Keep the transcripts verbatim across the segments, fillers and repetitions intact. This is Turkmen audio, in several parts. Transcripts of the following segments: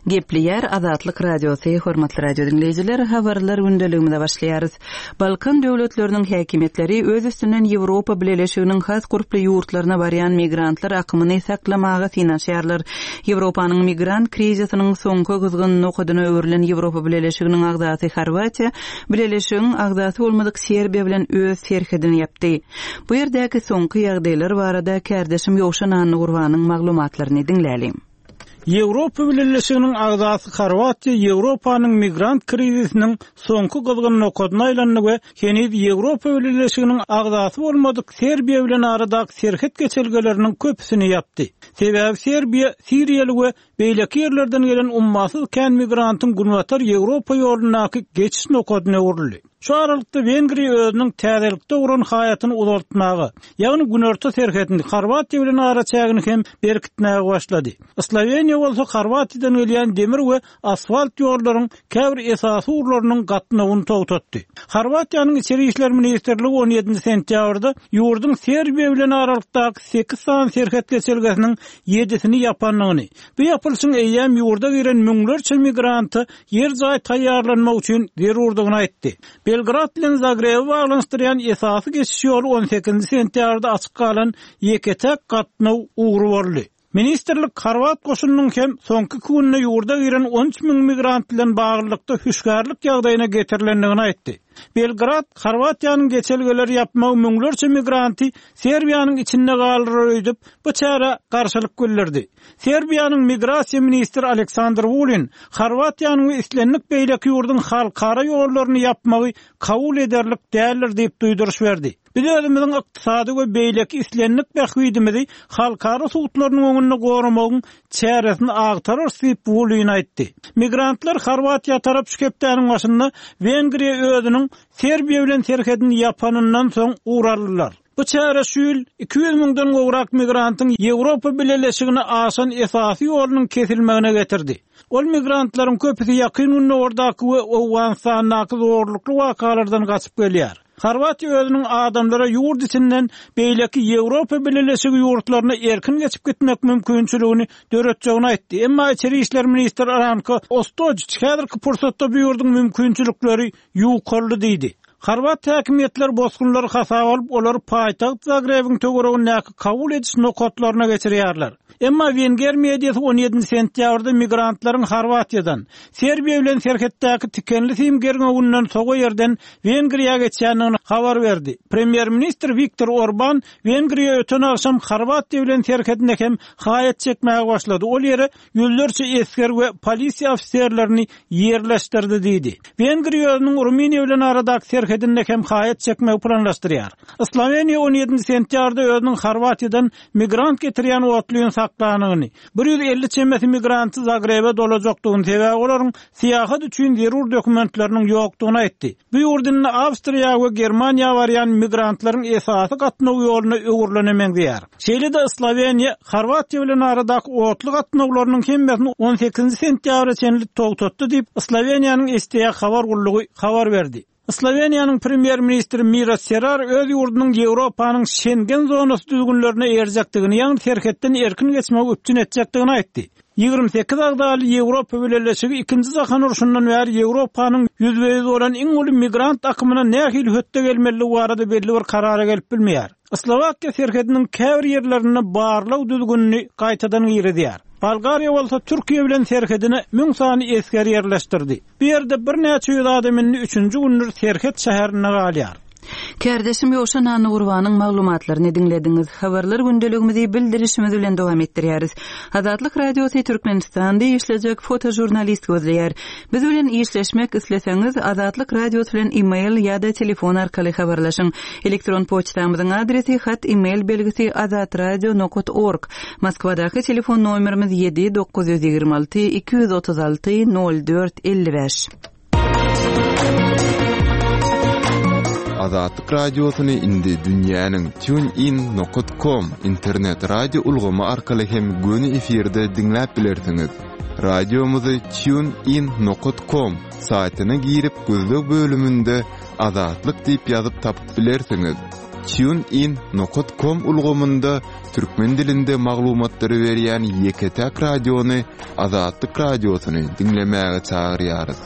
Gepliyer Azatlyk Radiosu, hormatly radio dinleyijiler, habarlar gündeliginde başlaýarys. Balkan döwletleriniň häkimetleri öz üstünden Ýewropa Birleşiginiň has guruply ýurtlaryna barýan migrantlar akymyny saklamagy finansiýarlar. Ýewropanyň migrant krizisiniň soňky gyzgynlygy okadyna öwrilen Ýewropa Birleşiginiň agdaty Horwatiýa, Birleşiginiň agdaty bolmadyk Serbiýa bilen öz serhedini ýapdy. Bu ýerdäki soňky ýagdaýlar barada kärdeşim Ýowşan Anny Gurbanyň maglumatlaryny dinlälim. Ýewropa Birleşiginiň agdaty Horwatiýa Ýewropanyň migrant krizisiniň soňky gyzgynlygy okadyna aýlandy we henüz Ýewropa Birleşiginiň agdaty bolmadyk Serbiýa bilen aradaky serhet geçelgeleriniň köpüsini ýapdy. Sebäbi Serbiýa Siriýaly we beýleki ýerlerden gelen ummasyz kän migrantyň gurbatar Ýewropa ýolunaky geçişini okadyna urildi. Şu aralykda Wengriýa özüniň täzelikde uran haýatyny uzaltmagy, ýagny günorta serhetini Horwatiýa bilen araçagyny hem berkitmäge başlady. Sloveniýa bolsa Horwatiýadan gelýän demir we asfalt ýollaryň käbir esasy urlarynyň gatnawyny togtatdy. Horwatiýanyň içeri işler ministrligi on ýedinji sentýabrda ýurdun Serbiýa bilen aralykdaky sekiz san serhet geçelgesiniň ýedisini ýapanlygyny, bu ýapylşyň eýýäm ýurda giren müňlerçe migranty ýer jaý taýýarlanmak üçin zerurdygyny aýtdy. Belgrad bilen Zagreb'i bağlanıştıran esasy geçiş ýolu on sekizinji sentýabrda açyk galan ýeketek gatnaw ugry boldy. Ministerlik Horwat goşunynyň hem soňky gününe ýurda giren on üç miň migrant bilen baglykda hüşgärlik ýagdaýyna getirilendigini aýtdy. Belgrad, Horwatiýanyň geçelgeleri ýapmagy müňlerçe migranty Serbiýanyň içinde galyr öýdüp, bu çara garşylyk görlerdi. Serbiýanyň migrasiýa ministri Aleksandr Vulin, Horwatiýanyň we islenlik beýleki ýurdun halkara ýollaryny ýapmagy kabul ederlik däldir diýip duýduruş berdi. Biz özümiziň ykdysady we beýleki islenlik bähwidimizi halkara sugutlarynyň öňünde goramagyň çäresini agtarar diýip Vulin aýtdy. Migrantlar Horwatiýa tarap şükepdäniň başynda Wengriýa özüniň Serbiýa bilen serhedini ýapanyndan soň uğrarlylar. Bu çäre şül iki yüz miňden gowrak migrantyň Ýewropa Birleşigine aşan esasy ýolunyň kesilmegine getirdi. Ol migrantlaryň köpüsi ýakyn günde ordaky we Owgaňstanaky zorlukly wakalardan gaçyp gelýär. Horwatiýa özüniň adamlara ýurt içinden beýleki Ýewropa Birleşigi ýurtlaryna erkin geçip gitmek mümkinçiligini döretjegini aýtdy. Emma içeri işler ministri Ranko Ostojić häzirki pursatda bu ýurdun mümkinçilikleri ýukarly diýdi. Horwat häkimetler bosgunlary hasap alyp, olary paýtaxt Zagreb'iň töweregindäki kabul ediş nokatlaryna geçirýärler. Emma Wenger mediýasy on ýedinji sentýabrda migrantlaryň Horwatiýadan Serbiýa bilen serhetdäki tikenli simgerine günden soňky ýerden Wengriýa geçýänini habar berdi. Premier ministr Viktor Orban Wengriýa öten akşam Horwatiýa bilen serhetinde hem haýat çekmäge başlady. Ol ýere ýüllerçe esker we polisiýa ofisiýerlerini ýerleşdirdi diýdi. Wengriýanyň Ruminiýa bilen aradaky serhetinde hem haýat çekmäge planlaşdyrýar. Sloveniýa on ýedinji sentýabrda özüniň Horwatiýadan migrant getirýän otlyň saklanygyny, bir yüz elli çemesi migranty Zagreb'e dolajakdygyny sebäbi olaryň syýahat üçin zerur dokumentleriniň ýokdugyny aýtdy. Bu ýurdun Awstriýa we Germaniýa barýan migrantlaryň esasy gatnaw ýoluny öwürlenemek diýär. Şeýle-de Sloveniýa Horwatiýa bilen aradaky otly gatnawlarynyň hemmesini on sekizinji sentýabra çenli togtatdy diýip Sloveniýanyň S T A habar gullugy habar berdi. Sloveniýanyň premier ministri Mira Cerar öz ýurdunyň Ýewropanyň Schengen zonasy düzgünlerine erjakdygyny, ýa-ni serhetden erkin geçmek üçin etjakdygyny aýtdy. ýygrimi sekiz agdaly Ýewropa Birleşigi ikinji jahan uruşundan bäri Ýewropanyň ýüzbeýiz bolan iň uly migrant akymyna nähili hötte gelmeli barada belli bir karara gelip bilmeýär. Slovakiýa serhediniň käbir ýerlerini barlaw düzgünni gaýtadan ýerdýär. Bulgariýa bolsa Türkiýe bilen serhedine müň sany esker ýerleşdirdi. Bu ýerde bir näçe ýüz adamyny üçünji gündür serhet şäherine galýar. Kärdeşim Ýowşan Anny Gurbanyň maglumatlaryny dinlediňiz. Habarlar gündeligimizi bildirişimiz bilen dowam etdirýäris. Azatlyk Radiosu Türkmenistanda işlejek fotojurnalist gözleýär. Biz bilen işleşmek isleseňiz Azatlyk Radiosu bilen e-mail ýa-da telefon arkaly habarlaşyň. Elektron poçtamyzyň adresi hat e-mail belgisi azatradio nokta org. Moskwadaky telefon nomerimiz yedi dokuz yüz ýygrimi alty iki yüz otuz alty nol dört elli beş. Azatlyk Radiosyny indi dünýäniň TuneIn nokta com internet radio ulgamy arkaly hem göni efirde dinläp bilersiňiz. Radiomuzy TuneIn nokta com saýtyna girip gözlük bölümünde Azatlyk diýip ýazyp tapyp bilersiňiz. tunein nokta com ulgamynda türkmen dilinde maglumatlary berýän Ýeketäk radiony Azatlyk radiosyny dinlemäge çagyrýarys.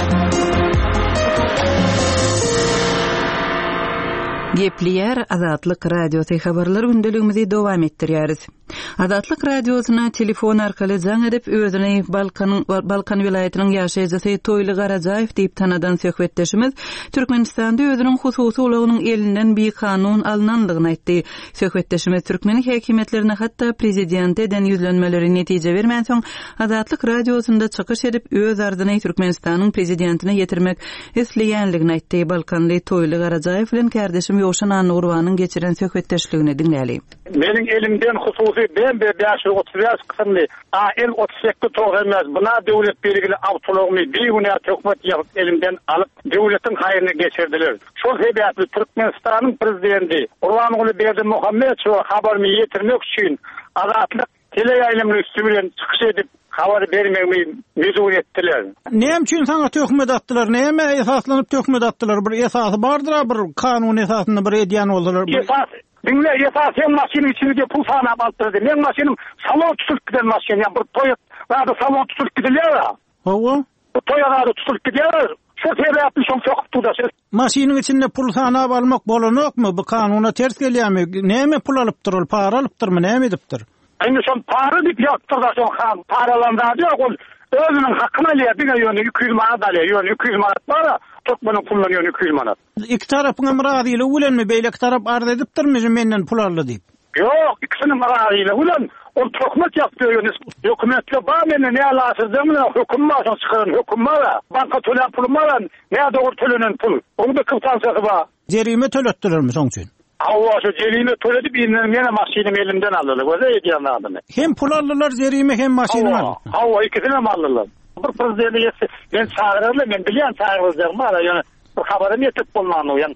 Gepleýär Azatlyk radiosy habarlar gündeligimizi dowam etdirýäris. Azatlyk radiosyna telefon arkaly jaň edip özüni Balkan Balkan vilayatynyň ýaşaýjysy Toýly Garajaýew diýip tanadan söhbetdeşimiz Türkmenistanda özüniň hususy ulygynyň elinden bir kanun alnandygyny aýtdy. Söhbetdeşimiz türkmen häkimetlerine hatda prezident eden ýüzlenmeleri netije bermän soň Azatlyk radiosynda çykyş edip öz ardyny Türkmenistanyň prezidentine ýetirmek isleýänligini aýtdy. Balkanly Toýly Garajaýew bilen kardeşim Ýoşan Nurwanyň geçiren söhbetdeşligini dinläli. Meniň elimden hususy ben bir beş otuz beş kysymly a el otuz sekiz toýmaz. Buna döwlet belgili awtologyny bir güne tökmet ýalyp elimden alyp döwletiň haýryna geçirdiler. Şol sebäpli Türkmenistanyň prezidenti Gurbanuly Berdimuhammedow habaryny ýetirmek üçin Azatlyk teleýaýlamy üstünden çykyş edip habar bermegmi mezun etdiler. Näme üçin saňa tökmet atdylar? Näme esaslanyp tökmet atdylar? Bir esasy bardyr, bir kanun esasyny bir edýän boldylar. Esas dinle esas hem maşyny içinde pul sanap aldylar. Men maşynym salon tutup giden maşyn, ýa bir toýat, bada salon tutup gidilýär. Hawa? Toýada tutup gidýär. Şu sebäpli şol töküp durýar. Maşynyň içinde pul sanap almak bolanokmy? Bu kanuna ters gelýärmi? Näme pul alypdyr, para alypdyrmy, näme edipdir? Aynı son para dip yaptırda son han paralandı diyor ol özünün hakkına liyadiga yönü iki yüz manat alıyor yönü iki yüz manat var tutmanın kullanıyor iki yüz manat. İki tarafın mıradıyla ulen mi beylek taraf arz edipdir mi menden pul aldı deyip? Yok ikisinin mıradıyla ulen o tokmat yapıyor yönü hükümetle bağ meni ne alasızlığımla hüküm maaşını çıkarın hüküm mara banka tölen pul mara ne doğru tölenen pul onu da kıvtansası var. Cerime tölettiler mi son için? Havası cerime töledip yine maşinim elimden aldılar. O da ediyen adamı. Hem pul aldılar cerime hem maşinim aldılar. Hava ikisini mi aldılar? Bir prezidenti yetse ben çağırırlar ben biliyen çağırırlar mı? Yani bu haberim yetip bulmanı yani.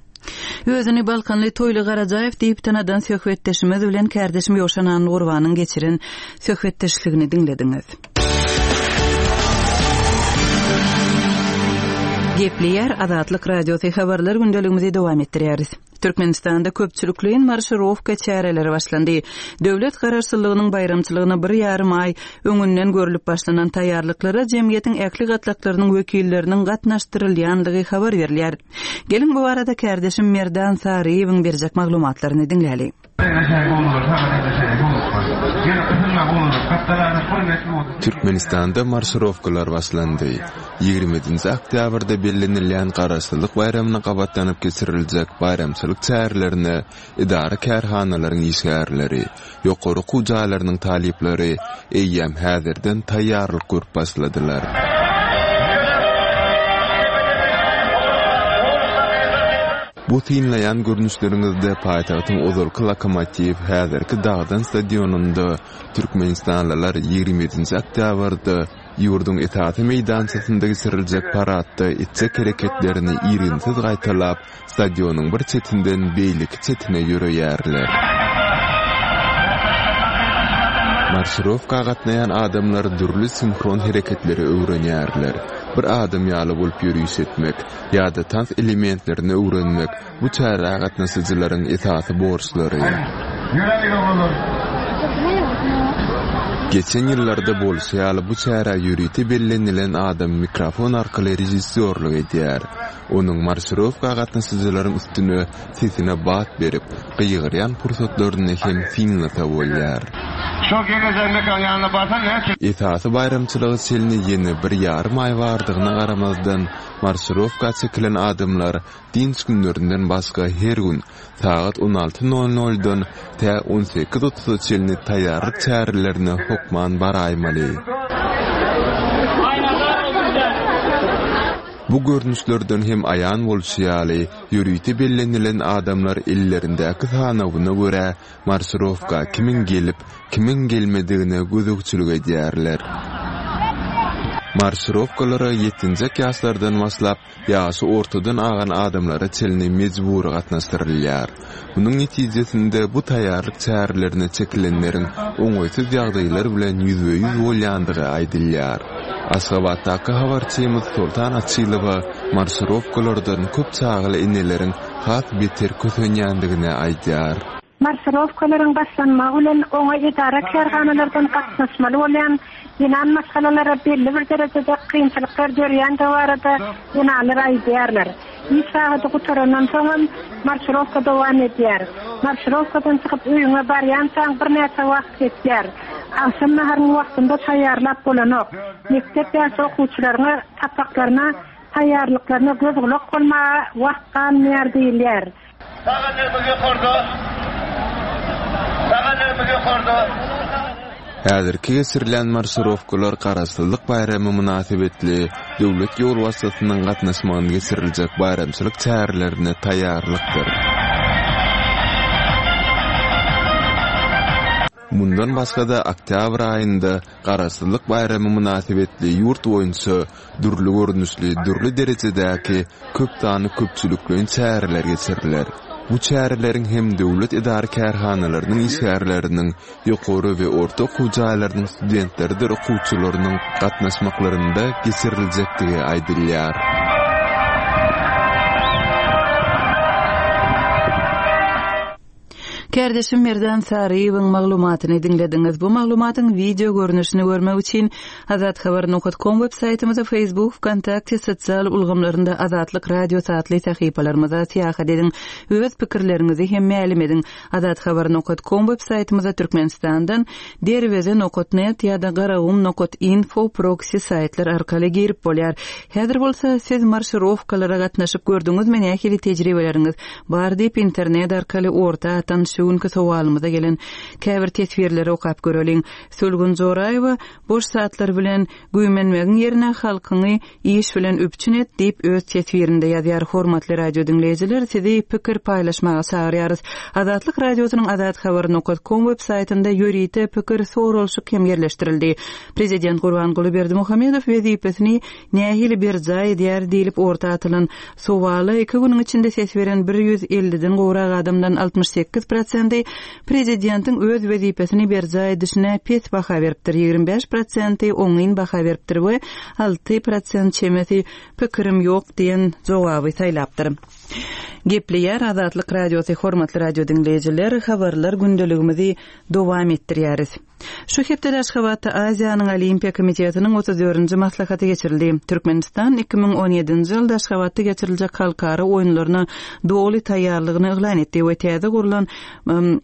Özüni Balkanly Toýly Garajaýew diýip tanadan söhbetdeşimiz bilen kardeşim Ýoşan Nurwanyň geçiren söhbetdeşligini dinlediňiz. Gepleýär Azatlyk radiosy habarlar gündeligimizi dowam etdirýäris. Türkmenistanda köpçülikliň marşirowka çäreleri başlandy. Döwlet garaşsyzlygynyň bayramçylygyna bir ýarym ay öňünden görülip başlanan taýýarlyklara jemgyýetiň äkli gatlaklarynyň wekilleriniň gatnaşdyrylýandygy habar berilýär. Gelin bu arada kardeşim Merdan Sariýewiň berjek maglumatlaryny dinläli. Türkmenistanda marşirowkalar başlandy. ýigriminji oktýabrda bellenilýän garaşsyzlyk bayramyna gabatlanyp geçiriljek bayramçylyk çärelerine idara kärhanalaryň işgärleri, ýokary kujaýlarynyň talypleri eýýäm häzirden taýýarlyk görüp başladylar. Bu tinlayan görünüşlerimizde paytagtyň ozurky lokomotiv häzirki dağdan stadionunda Türkmenistanlylar ýigriminji oktýabrda ýurduň etaty meýdançasynda geçiriljek paradda etjek hereketlerini ýerinsiz gaýtalap stadionyň bir çetinden beýleki çetine ýöreýärler. Marşirowka gatnaýan adamlar dürli sinhron hereketleri öwrenýärler. Bir adam ýaly bolup ýürüýüş etmek, ýa-da tans elementlerini öwrenmek bu çäre gatnaşyjylaryň etaty borçlary. Geçen ýyllarda bolsa ýaly bu çäre ýürüýti bellenilen adam mikrofon arkaly rejissýorlyk edýär. Onuň marşirowka gatnaşyjylaryň üstüne sesine bat berip, gyýgyrýan pursatlaryny hem finlata bolýar. Çok gelecek mekan yanına barsan ne? Etaty bayramçylygy selini ýene bir ýarym ay bardygyna garamazdan marşirowka çekilen adamlar dinç günlerinden başga her gün saat on alty nol noldan ta on sekiz otuz selini taýýarlyk çärelerine hokman baraýmaly. Bu görnüşlerden hem ayan bolşýaly, ýürüýti bellenilen adamlar ellerindäki sanawyna görä marşirowka kimin gelip, kimin gelmedigine gözükçülük edýärler. Marşirowkalara ýettinji ýaşlardan başlap ýaşy ortadan agan adamlara çelini mejbur gatnaşdyrylýar. Bunyň netijesinde bu taýýarlyk çärelerine çekilenleriň oňaýsyz ýagdaýlar bilen ýüzbe ýüz bolýandygy aýdylýar. Aşgabatdaky habarçymyz Sultan Atçylyga marşrowkalardan köp çağıly inelerin hat beter kösönýändigine aýdýar. Marşrowkalaryň başlanmagy bilen oňa idara karhanalardan gatnaşmaly bolan inan masalalara belli bir derejede kynçylyklar görýän de barada inanlar aýdýarlar. İsa'da gutaranan soňam marşrowka dowam edýär. Marşrowkadan çykyp öýüňe barýan saň bir näçe wagt geçýär. Akşam naharyň wagtynda taýýarlap bolanok. Mektep ýaşy okuwçylaryna tapaklaryna taýýarlyklaryna göz gulak bolma wagt galmaýar diýilýär. Sağanlarmyga gordo. Sağanlarmyga gordo. Häzirki geçirilen marşrowkalar Garasylyk bayramy münasibetli döwlet ýol wasatynyň gatnaşmagyna geçiriljek bayramçylyk çärelerine taýýarlykdyr. Mundan başga da oktyabr aýynda Garasylyk bayramy münasibetli ýurt boýunça dürli görnüşli, dürli derejedäki köp tany köpçülikliň çäreler geçiriler. Bu çäreleriň hem döwlet idara kärhanalarynyň işgärleriniň ýokary we orta okuw jaýlarynyň studentleri okuwçylarynyň gatnaşmaklarynda geçiriljekdigi aýdylýar. Kardeşim Merdan Sariýewiň maglumatyny dinlediňiz. Bu maglumatyň video görnüşini görmek üçin azat habar nokta com web saytymyza, Facebook, Kontakty, sosial ulgamlarynda Azatlyk radio satly sahypalarymyza tiýak ediň. Öz pikirlerinizi hem mälim ediň. azat habar nokta com web saytymyza Türkmenistandan derweze nokta net ýa-da garawum nokta info proxy saytlar arkaly girip bolýar. Häzir bolsa siz marşrowkalara gatnaşyp gördüňizmi, nähili tejribeleriniz bar diýip internet arkaly orta atan Şuňky sowalymyza gelen käbir tesbirleri okap göreliň. Sölgün Zoraýewa boş saatlar bilen güýmenmegiň ýerine halkyny iş bilen öpçün et diýip öz tesbirinde ýazýar. Hormatly radio dinleýijiler, sizi pikir paýlaşmaga çagyrýarys. Azatlyk radiosynyň azat habar nokta com web saytynda ýörite pikir sorulşyk hem ýerleşdirildi. Prezident Gurbanguly Berdimuhammedow wezipesini nähili bir jaý diýär diýilip orta atylan sowaly iki güniň içinde ses beren bir ýüz elliden gowrak adamdan altmış sekiz prosent Prezidentin öz wezipesini berjaý dyşyna pes baha beripdir. ýygrimi beş prosent oňyn baha beripdir we alty prosent çemeti pikirim ýok diýen jogaby saýlapdyr. Gepleýär Azatlyk radiosy hormatly radio dinleýijiler, habarlar gündeligimizi dowam etdirýäris. Şu hepde Aşgabatda Aziýanyň Olimpiýa komitetiniň otuz dördünji maslahaty geçirildi. Türkmenistan iki bin on ýedinji ýylda Aşgabatda geçiriljek halkara oýunlaryna dogly taýýarlygyny eglan etdi we täze gurulan um,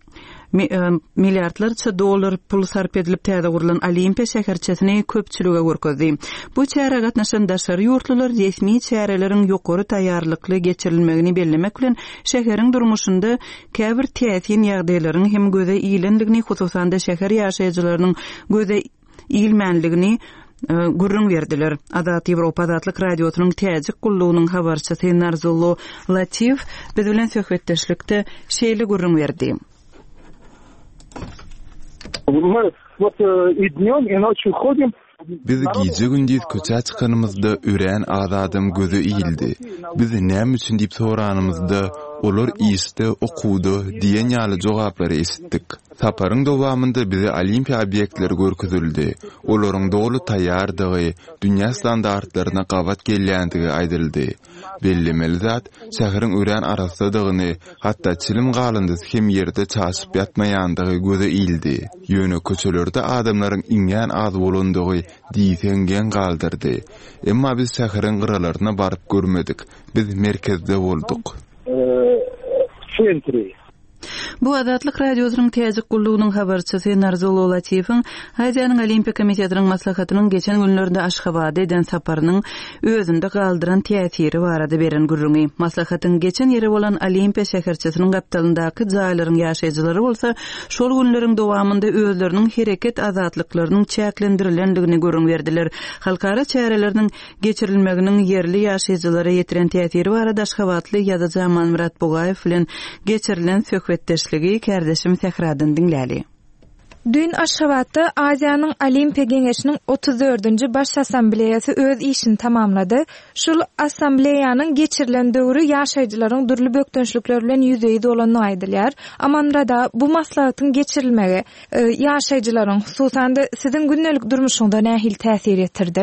milyardlarça dolar pul sarp edilip täze gurulan Olimpiýa şäherçesini köpçülüge görkezdi. Bu çäre gatnaşan daşary ýurtlylar resmi çäreleriň ýokary taýýarlykly geçirilmegini bellemek bilen şäheriň durmuşynda käbir täsin ýagdaýlaryň hem göze iýlendigini, hususan da şäher ýaşaýjylarynyň göze iýilmänligini gurrun verdiler. Azat Ýewropa Azatlyk radiosynyň täjek gullugynyň habarçysy Narzullo Latif biz bilen söhbetdeşlikde şeýle gurrun berdi. Мы вот и днём, и ночью ходим. Biz gije gündüz köçä çykanymyzda ören azadym gözü iýildi. Biz näme üçin diýip soranymyzda olar iste okuwdy diýen ýaly jogaplary esitdik. Saparyň dowamında bize olimpiýa obýektleri görkezildi. Olaryň dogly taýýardygy, dünýä standartlaryna gawat gelýändigi aýdyldy. Bellemeli zat şäheriň ören arasydygyny, hatda çilim galyndyz hem ýerde çaşyp ýatmaýandygy göze iýildi. Ýöne köçelerde adamlaryň iňen az bolandygy diýsengen galdyrdy. Emma biz şäheriň gyralaryna baryp görmedik. Biz merkezde bolduk. Centri. Bu Azatlyk radiosynyň täjek gullugynyň habarçysy Narzullo Latifiň Aziýanyň Olimpiýa komitetiniň maslahatynyň geçen günlerde Aşgabatda eden saparynyň özünde galdyran täsiri barada beren gurrungy. Maslahatyň geçen ýeri bolan Olimpiýa şäherçesiniň gapdalyndaky jaýlaryň ýaşaýjylary bolsa, şol günleriň dowamında özleriniň hereket azatlyklarynyň çäklendirilendигini gurrun berdiler. Halkara çäreleriniň geçirilmeginiň ýerli ýaşaýjylary ýetiren täsiri barada Aşgabatly ýazyjy Murat Bogaýew bilen geçirilen söhbetdeşligi kardeşim Sehradyn dinläli. Dün Aşgabatda Aziýanyň Olimpiýa Geňeşiniň otuz dördünji baş assambleýasy öz işini tamamlady. Şol assambleýanyň geçirilen döwri ýaşaýjylaryň durly bökdönçlikler bilen ýüzeýde bolanyny aýdylýar. Amanrada bu maslahatyň geçirilmegi ýaşaýjylaryň, hususan da siziň gündelik durmuşyňda nähili täsir etdirdi?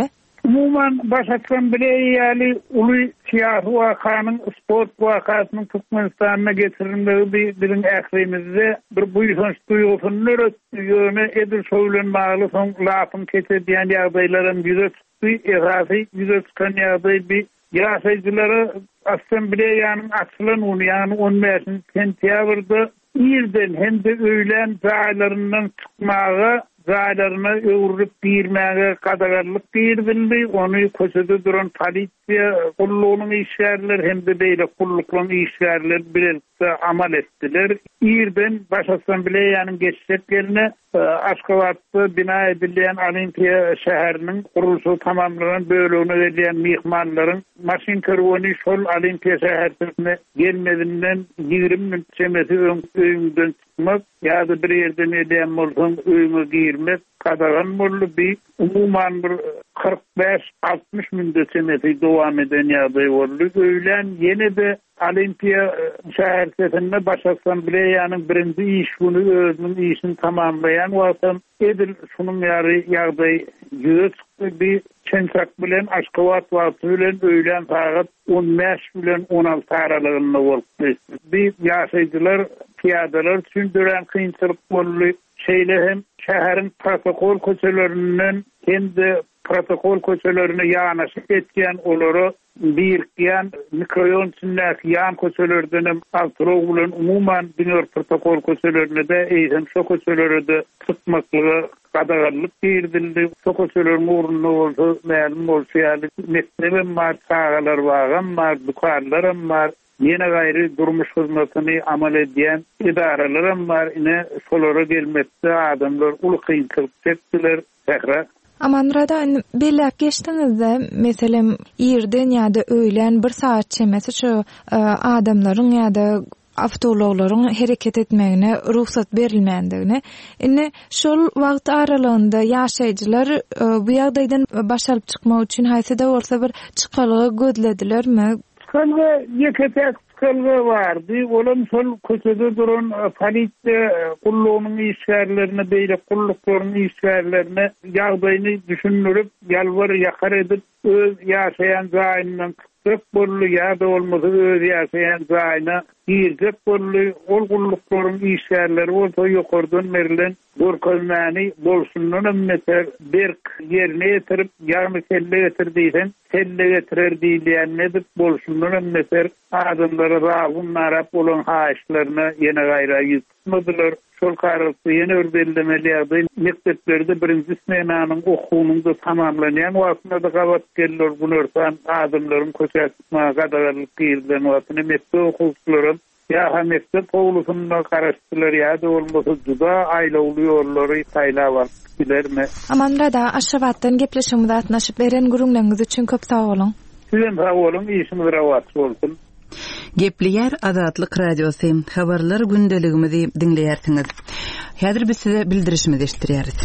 Umuman baş assambleýaly uly siyasi wakanın sport wakasynyň Türkmenistan'a getirilmegi bir birin ährimizde bir buýsanç duýgusyny öýretýäni edil söýlenmäli soň lafyň keçirdiýän ýagdaýlaryň ýüze tutdy, ehasy ýüze tutgan ýagdaý bir ýaşaýjylary assambleýanyň açylan ýany on beşinji sentýabrda ýerden hem de öýlen jaýlaryndan çykmagy Zaylarına öwrüp birmäge kadagarlyk girdildi. Onu köşede duran polisiýa kullugynyň işgärleri hem de beýle kulluklaryň işgärleri birlikde amal etdiler. Ýerden baş assambleýanyň geçişlerine Aşgabatda bina edilýän Olimpiýa şäheriniň gurulşy tamamlanan bölügine gelýän mehmanlaryň maşin kerwany şol Olimpiýa şäherine gelmedinden ýigirmi minut çemeti öňünden çıkmak ýa-da bir ýerden edýän bolsaň öňe girmek kadagan boldy. Bir umuman bir kırk beş altmış minut çemeti dowam eden ýagdaý boldy. Öýlen ýene de Olimpiýa şäherine baş assambleýanyň birinji iş güni özüniň işini tamamlayan wagtdan edil şunun ýary ýagdaý ýüz bir çençak bilen Aşgabat wagty bilen öýlen saat on beş bilen on alty aralygynda bolupdy. Bir ýaşaýjylar piýadalar üçin dören kynçylyk boldy. Şeýle hem şäherin protokol köçelerinden hem de protokol köçelerine ýanaşyp etýän olary birikýän mikroýon sünnäki ýan köçelerden altyrow bilen umuman dünýä protokol köçelerine de eýsem şo köçelerde tutmaklygy kadagarlyk girdildi. Şo köçeleriň ornuny bolsa ma'lum bolsa mektebem bar, çağalar bagam bar, dukanlarym bar. Yine gaýry durmuş hyzmatyny amal edýän idaralaram bar. Ine şolara gelmekde adamlar uly kynçylyk çekdiler. Tekrar Amanrada belli geçtiňizde meselem ýerden ýa-da öýlen bir saat çemesi şu adamlaryň ýa-da avtologlaryň hereket etmegine ruhsat berilmändigini. Ine şol wagt aralygynda ýaşaýjylar bu ýagdaýdan başaryp çykmak üçin haýsy da bolsa bir çykalygy gözledilermi? Çykalygy ýeketek çykalygy bardy. Olam şol köçede duran polisiýa kullugynyň işgärlerini beýle kulluklaryň işgärlerini ýagdaýyny düşünürip ýalvar ýakar edip öz ýaşaýan jaýyndan çıkıp bolly ýa-da bolmasa öz ýaşaýan jaýyna girjek bolly ol kulluklaryň işgärleri bolsa ýokardan berilen görkezmäni bolsundan emmeter berk ýerine ýetirip ýagny kelle getirdiýsen kelle getirer diýilýän edip bolsundan emmeter adamlara raýyn narap bolan haýyşlaryna ýene gaýra ýetmediler. Şol kararly ýene ördülemeli ýagdaý mekteplerde birinji smenanyň okuwynyň da tamamlanýan wagtynda da gabat gelýär bunlardan adamlaryň köçäsine gadagarlyk girdilýän wagtyny mektep okuwçylary ýa-da mektep owlusyna garaşdylar ýa-da bolmasa juda aýlawly ýollary taýlap bilerme. Amanrada Aşgabatdan gepleşigimizi atnaşyp beren gurulmaňyz üçin köp sag bolun. Sizem sag bolun, işiniz rawat bolsun. Gepliýär Azatlyk radiosy habarlar gündeligimizi dinleýärsiňiz. Häzir biz size bildirişimizi eşitdirýäris.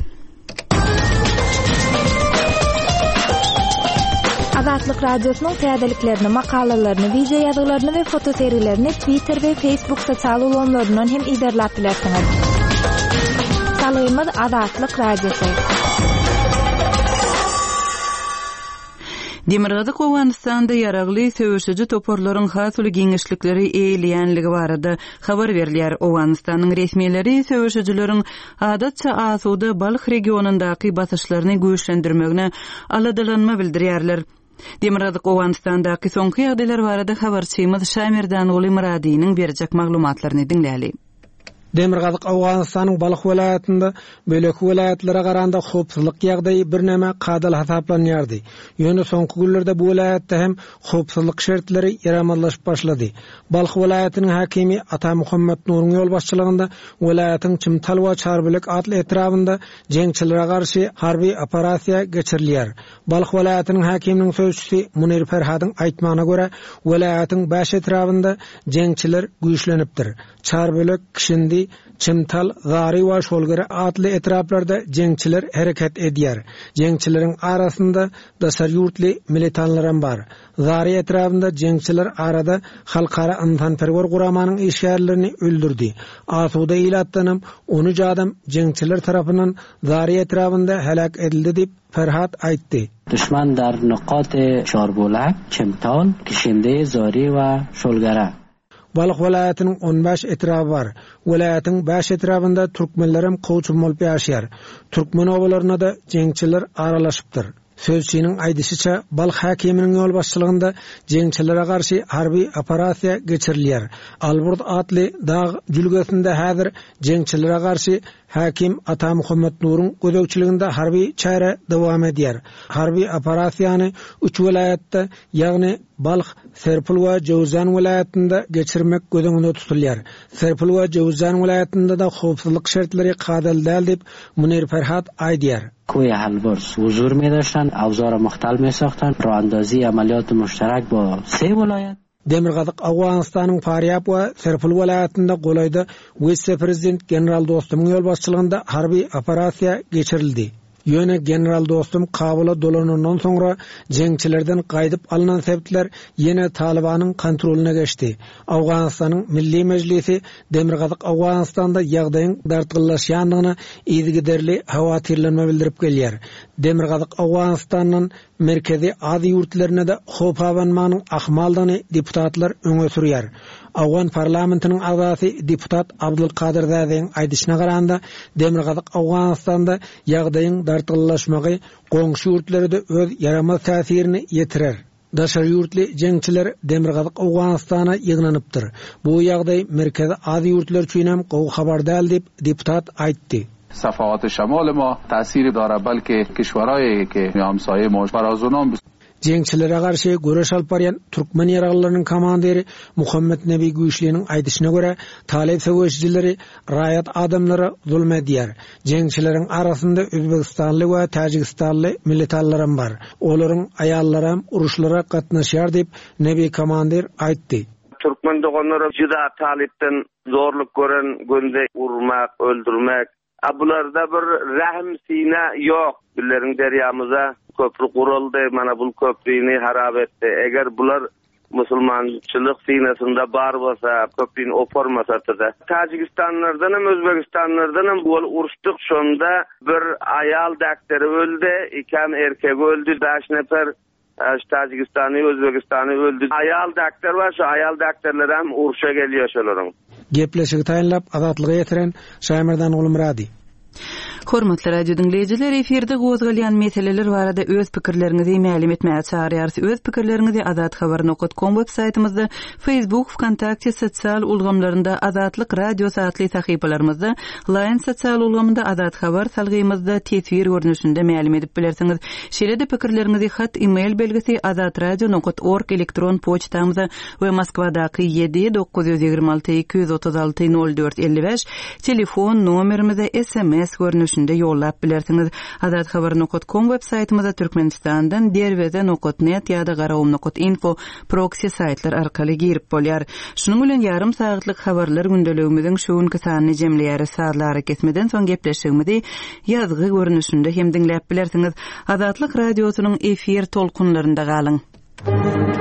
Azatlyk radiosynyň täzeliklerini, makalalaryny, video ýazgalaryny we foto seriýlerini Twitter we Facebook sosial ulanlaryndan hem iderlap bilersiňiz. Salymyz Azatlyk radiosy. Demirgazyk Owganystanda ýaragly söwüşüji toporlaryň hasyly giňişlikleri eýilýänligi barada habar berilýär. Owganystanyň resmiýetleri söwüşüjileriň adatça asuda Balyk regionundaky basyşlaryny güýçlendirmegine aladalanma bildirýärler. Demirgazyk Owganystandaky soňky ýagdaýlar barada habarçymyz Şamirdan Uly Muradynyň berjek maglumatlaryny dinläli. Demirgazyk Awganystanyň Balyk welaýatynda bölek welaýatlara garanda howpsuzlyk ýagdaýy bir näme gadal hasaplanýardy. Ýöne soňky günlerde bu welaýatda hem howpsuzlyk şertleri ýaramanlaşyp başlady. Balyk welaýatynyň hakimi Ata Muhammed Nuruň ýol başçylygynda welaýatyň Çymtalwa çarbylek atly etrafynda jeňçilere garşy harby operasiýa geçirilýär. Balyk welaýatynyň hakiminiň sözçüsi Munir Ferhadyň aýtmagyna görä, welaýatyň baş etrafynda jeňçiler güýçlenipdir. Çarbylek kişindi Yurtly, Çimtal, Zary we Şolgara adly etraplarda jeňçiler hereket edýär. Jeňçilerin arasynda Dasar Yurtly militanlaram bar. Zary etrapynda jeňçiler arada halkara yntanperwer guramanyň işgärlerini öldürdi. Asuda ilatdanam on üç adam jeňçiler tarapyndan Zary etrapynda helak edildi dip Ferhat aýtdy. Düşman dar nuqat Şorbulak, Çimtal, Kişinde, Zary we Şolgara. Balyk welaýatynyň on beş etrapy bar. Welaýatyň beş etrapynda türkmenlerim goýçum bolup ýaşaýar. Türkmen obalaryna da jeňçiler aralaşypdyr. Sözçiniň aýdysyça, Balyk hakiminiň ýol başçylygynda jeňçilere garşy harby operasiýa geçirilýär. Alburt atly dağ jülgesinde häzir jeňçilere garşy Hakim Ata Muhammed Nur'un gözegçiliginde harby çara dowam edýär. Harby operasiýany üç welaýatda, ýagny Balyk, Serpil we Jowzan welaýatynda geçirmek gözüňde tutulýar. Serpil we Jowzan welaýatynda da howpsuzlyk şertlери gadal däl dip Munir Ferhat aýdýar. کوی هلبرس حضور می داشتن، اوزار مختل می ساختن، راهاندازی عملیات مشترک با سه ولایت. Demirgazyk Awganystanyň Faryab we Serpil welaýatynda golayda Wesse prezident general dostumyň ýol başçylygynda harby operasiýa geçirildi. Ýöne general dostum Kabula dolanandan soňra jeňçilerden gaýdyp alynan sebitler ýene Talibanyň kontrolüne geçdi. Awganystanyň Milli Mejlisi Demirgazyk Awganystanda ýagdaýyň dartgyllaşýandygyny ýygyderli hawatyrlanma bildirip gelýär. Demirgazyk Awganystanyň merkezi ady ýurtlaryna da hopawanmanyň ahmaldygyny deputatlar öňe sürýär. Awgan parlamentiniň agzasy deputat Abdulkadir Zädeň aýdyşyna garanda Demirgazyk Awganystanda ýagdaýyň dartgyllaşmagy goňşy ýurtlarda öz yaramaz täsirini ýetirer. Daşar ýurtly jeňçiler Demirgazyk Awganystana ýygnanypdyr. Bu ýagdaý merkezi ady ýurtlar üçin hem gowy habar däl dip deputat aýtdy. صفحات شمال ما تأثیر داره بلکه کشورهایی که همسایه ما فرازونام Jeňçilere garşy göreş alyp barýan Türkmen ýaraglarynyň komandiri Muhammed Nebi Güýşliň aýdyşyna görä, talep söwüşçileri raýat adamlara zulm edýär. Jeňçileriň arasynda Özbekistanly we Tajikistanly militanlaram bar. Olaryň aýallaram uruşlara gatnaşýar dip Nebi komandir aýtdy. Türkmen doganlary juda talepden zorluk gören günde urmak, öldürmek. Bularda bir rahim sina yok. Billerin deryamıza köprü kuruldu. Mana bu köprüni harap etti. Eğer bular musulmançılık sinasında bar bolsa, köprüni opormasa da. Tajikistanlardan hem Özbekistanlardan hem bu uruştuk şonda bir ayal dakteri öldü, ikam erkek öldü, beş nefer Tajikistan'ı, Özbekistan'ı öldü. Ayal dakter var, şu ayal dakterler hem uruşa geliyor şoların. Gepleşigi taýinlap azatlyga ýetiren Şaýmyrdan Ulumrady. Hormatly radio dinleýijiler, eferde gozgalýan meseleler barada öz pikirleriňizi mälim etmäge çağırýarys. Öz pikirleriňizi azat habar nokta com web saytymyzda, Facebook, Wkontakte sosial ulgamlarynda, Azatlyk radio satly sahypalarymyzda, Line sosial ulgamynda Azat habar salgymyzda tesvir görnüşinde mälim edip bilersiňiz. Şeýle-de pikirleriňizi hat e-mail belgisi azatradio nokta org elektron poçtamyza we Moskwadaky yedi dokuz yüz ýygrima alty iki yüz otuz alty nol dört elli beş telefon nomerimizde S M S görnüşinde ýollap bilersiňiz. Azat habar nokta com web saytymyzda Türkmenistandan derweze nokta net ýa-da garawum nokta info proxy saytlar arkaly girip bolýar. Şunuň bilen ýarym saatlyk habarlar gündeligimiziň şuň kysany jemleýäri saatlara kesmeden soň gepleşigimizi ýazgy görnüşinde hem dinläp bilersiňiz. Azatlyk radiosynyň efir tolkunlarynda galyň.